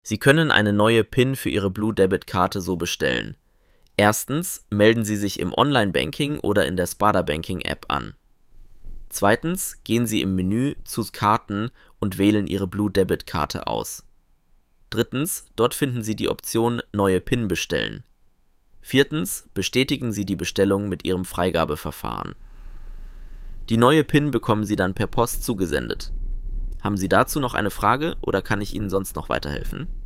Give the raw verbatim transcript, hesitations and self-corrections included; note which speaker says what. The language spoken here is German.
Speaker 1: Sie können eine neue PIN für Ihre Blue Debit Karte so bestellen. Erstens melden Sie sich im Online-Banking oder in der Sparda Banking App an. Zweitens gehen Sie im Menü zu Karten und wählen Ihre Blue Debit Karte aus. Drittens, dort finden Sie die Option Neue PIN bestellen. Viertens, bestätigen Sie die Bestellung mit Ihrem Freigabeverfahren. Die neue PIN bekommen Sie dann per Post zugesendet. Haben Sie dazu noch eine Frage oder kann ich Ihnen sonst noch weiterhelfen?